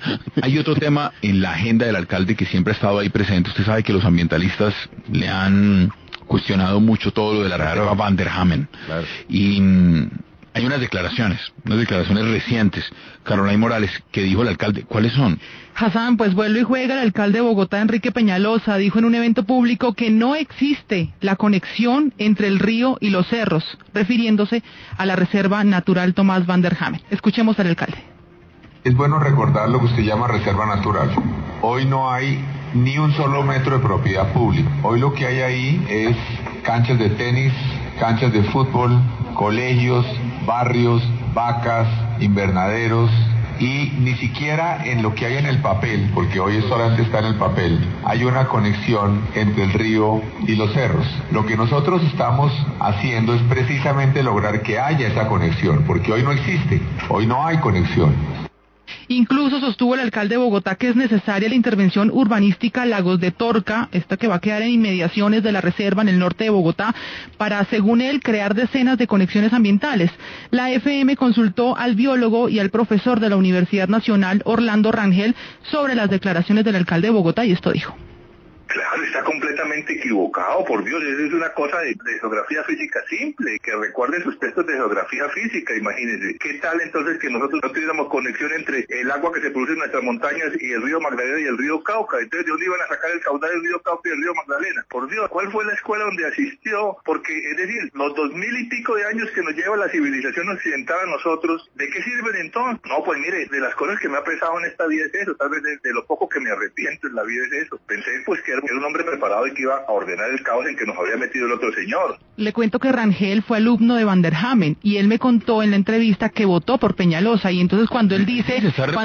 Hay otro tema en la agenda del alcalde que siempre ha estado ahí presente. Usted sabe que los ambientalistas le han cuestionado mucho todo lo de la reserva Van der Hamen. Claro. Y hay unas declaraciones recientes, Carolina Morales, que dijo el alcalde. ¿Cuáles son? Hassan, pues vuelve y juega. El alcalde de Bogotá, Enrique Peñalosa, dijo en un evento público que no existe la conexión entre el río y los cerros, refiriéndose a la Reserva Natural Tomás Van der Hamen. Escuchemos al alcalde. Es bueno recordar lo que usted llama reserva natural. Hoy no hay ni un solo metro de propiedad pública. Hoy lo que hay ahí es canchas de tenis, canchas de fútbol, colegios, barrios, vacas, invernaderos, y ni siquiera en lo que hay en el papel, porque hoy solamente está en el papel, hay una conexión entre el río y los cerros. Lo que nosotros estamos haciendo es precisamente lograr que haya esa conexión, porque hoy no existe, hoy no hay conexión. Incluso sostuvo el alcalde de Bogotá que es necesaria la intervención urbanística Lagos de Torca, esta que va a quedar en inmediaciones de la reserva en el norte de Bogotá, para, según él, crear decenas de conexiones ambientales. La FM consultó al biólogo y al profesor de la Universidad Nacional, Orlando Rangel, sobre las declaraciones del alcalde de Bogotá, y esto dijo. Claro, está completamente equivocado, por Dios, eso es una cosa de geografía física simple, que recuerden sus textos de geografía física, imagínense. ¿Qué tal entonces que nosotros no tuviéramos conexión entre el agua que se produce en nuestras montañas y el río Magdalena y el río Cauca? Entonces, ¿de dónde iban a sacar el caudal del río Cauca y el río Magdalena? Por Dios, ¿cuál fue la escuela donde asistió? Porque, es decir, los 2000 y pico de años que nos lleva la civilización occidental a nosotros, ¿de qué sirven entonces? No, pues mire, de las cosas que me ha pesado en esta vida es eso, tal vez de lo poco que me arrepiento en la vida es eso. Pensé pues que era un hombre preparado y que iba a ordenar el caos en que nos había metido el otro señor. Le cuento que Rangel fue alumno de Van der Hamen y él me contó en la entrevista que votó por Peñalosa, y entonces cuando él dice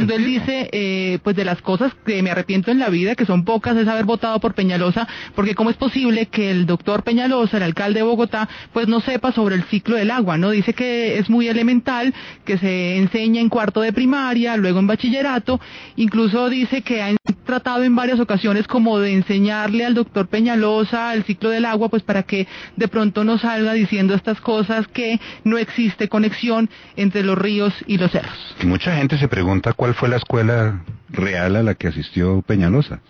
pues de las cosas que me arrepiento en la vida, que son pocas, es haber votado por Peñalosa, porque cómo es posible que el doctor Peñalosa, el alcalde de Bogotá, pues no sepa sobre el ciclo del agua, ¿no? Dice que es muy elemental, que se enseña en cuarto de primaria, luego en bachillerato, incluso dice que han tratado en varias ocasiones como de enseñarle al doctor Peñalosa el ciclo del agua, pues para que de pronto no salga diciendo estas cosas, que no existe conexión entre los ríos y los cerros. Mucha gente se pregunta cuál fue la escuela real a la que asistió Peñalosa.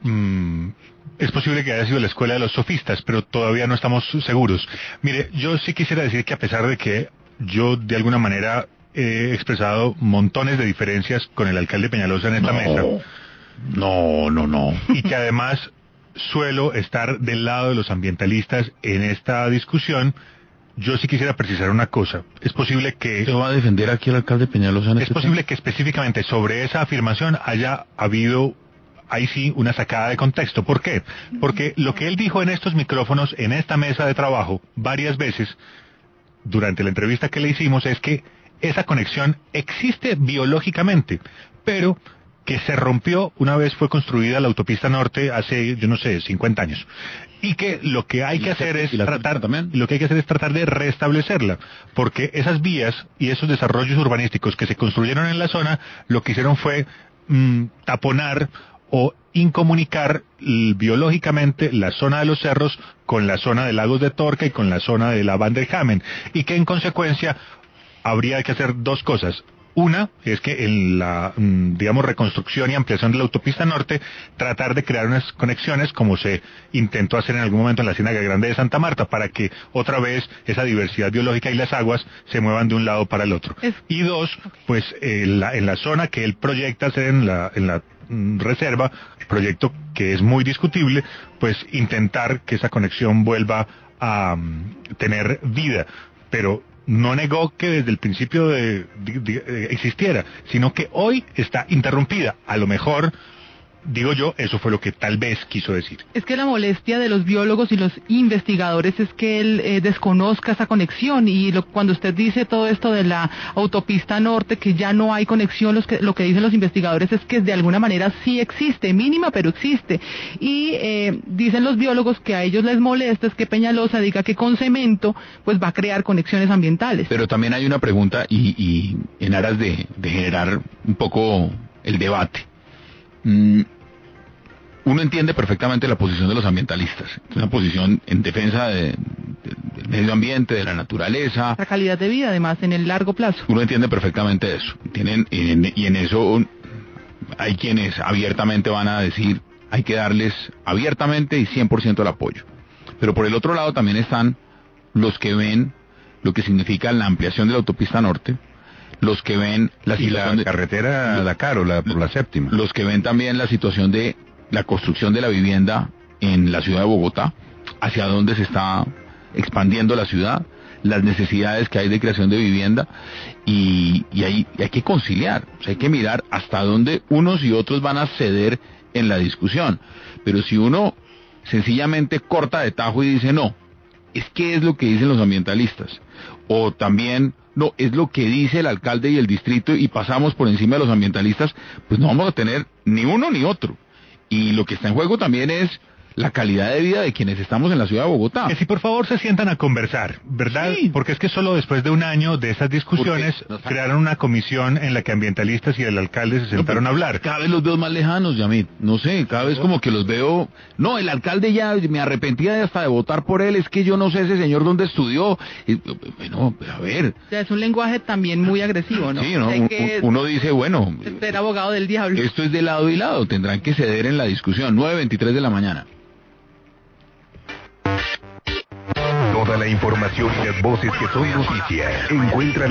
Es posible que haya sido la escuela de los sofistas, pero todavía no estamos seguros. Mire, yo sí quisiera decir que a pesar de que yo de alguna manera he expresado montones de diferencias con el alcalde Peñalosa en esta mesa. No. Y que además suelo estar del lado de los ambientalistas en esta discusión, yo sí quisiera precisar una cosa. Es posible que... ¿Se va a defender aquí el alcalde Peñalosa en Es este posible tema? que específicamente sobre esa afirmación haya habido, ahí sí, una sacada de contexto. ¿Por qué? Porque lo que él dijo en estos micrófonos, en esta mesa de trabajo, varias veces, durante la entrevista que le hicimos, es que esa conexión existe biológicamente, pero que se rompió una vez fue construida la autopista norte hace, 50 años. Y que lo que hay que hacer es tratar de restablecerla, porque esas vías y esos desarrollos urbanísticos que se construyeron en la zona, lo que hicieron fue taponar o incomunicar biológicamente la zona de los cerros con la zona de Lagos de Torca y con la zona de la Van der Hamen, y que en consecuencia habría que hacer dos cosas. Una es que en la, reconstrucción y ampliación de la autopista norte, tratar de crear unas conexiones como se intentó hacer en algún momento en la Ciénaga Grande de Santa Marta, para que otra vez esa diversidad biológica y las aguas se muevan de un lado para el otro. Y dos, pues en la zona que él proyecta hacer en la reserva, proyecto que es muy discutible, pues intentar que esa conexión vuelva a tener vida. Pero no negó que desde el principio existiera, sino que hoy está interrumpida. A lo mejor, digo yo, eso fue lo que tal vez quiso decir. Es que la molestia de los biólogos y los investigadores es que él desconozca esa conexión, y cuando usted dice todo esto de la autopista norte, que ya no hay conexión, lo que dicen los investigadores es que de alguna manera sí existe, mínima, pero existe. Y dicen los biólogos que a ellos les molesta es que Peñalosa diga que con cemento pues va a crear conexiones ambientales. Pero también hay una pregunta, y en aras de generar un poco el debate. Uno entiende perfectamente la posición de los ambientalistas, es una posición en defensa del medio ambiente, de la naturaleza, La calidad de vida, además, en el largo plazo. uno entiende perfectamente eso, y en eso hay quienes abiertamente van a decir, hay que darles abiertamente y 100% el apoyo. Pero por el otro lado también están los que ven lo que significa la ampliación de la autopista norte, los que ven la situación de carretera Dakar o por la séptima, los que ven también la situación de la construcción de la vivienda en la ciudad de Bogotá, hacia dónde se está expandiendo la ciudad, las necesidades que hay de creación de vivienda, y hay que conciliar, o sea, hay que mirar hasta dónde unos y otros van a ceder en la discusión. Pero si uno sencillamente corta de tajo y dice no, es que es lo que dicen los ambientalistas, o también no, es lo que dice el alcalde y el distrito, y pasamos por encima de los ambientalistas, pues no vamos a tener ni uno ni otro. Y lo que está en juego también es la calidad de vida de quienes estamos en la ciudad de Bogotá. Que si por favor se sientan a conversar, ¿verdad? Sí. Porque es que solo después de un año de esas discusiones crearon una comisión en la que ambientalistas y el alcalde se sentaron a hablar. Cada vez los veo más lejanos, Yamit. No sé, cada vez como que los veo... No, el alcalde ya me arrepentía hasta de votar por él, es que yo no sé ese señor dónde estudió. Bueno, a ver... O sea, es un lenguaje también muy agresivo, ¿no? Sí, ¿no? Uno dice, bueno... Ser abogado del diablo. Esto es de lado y lado, tendrán que ceder en la discusión. 9:23 de la mañana. Toda la información y las voces que son noticias. Encuentra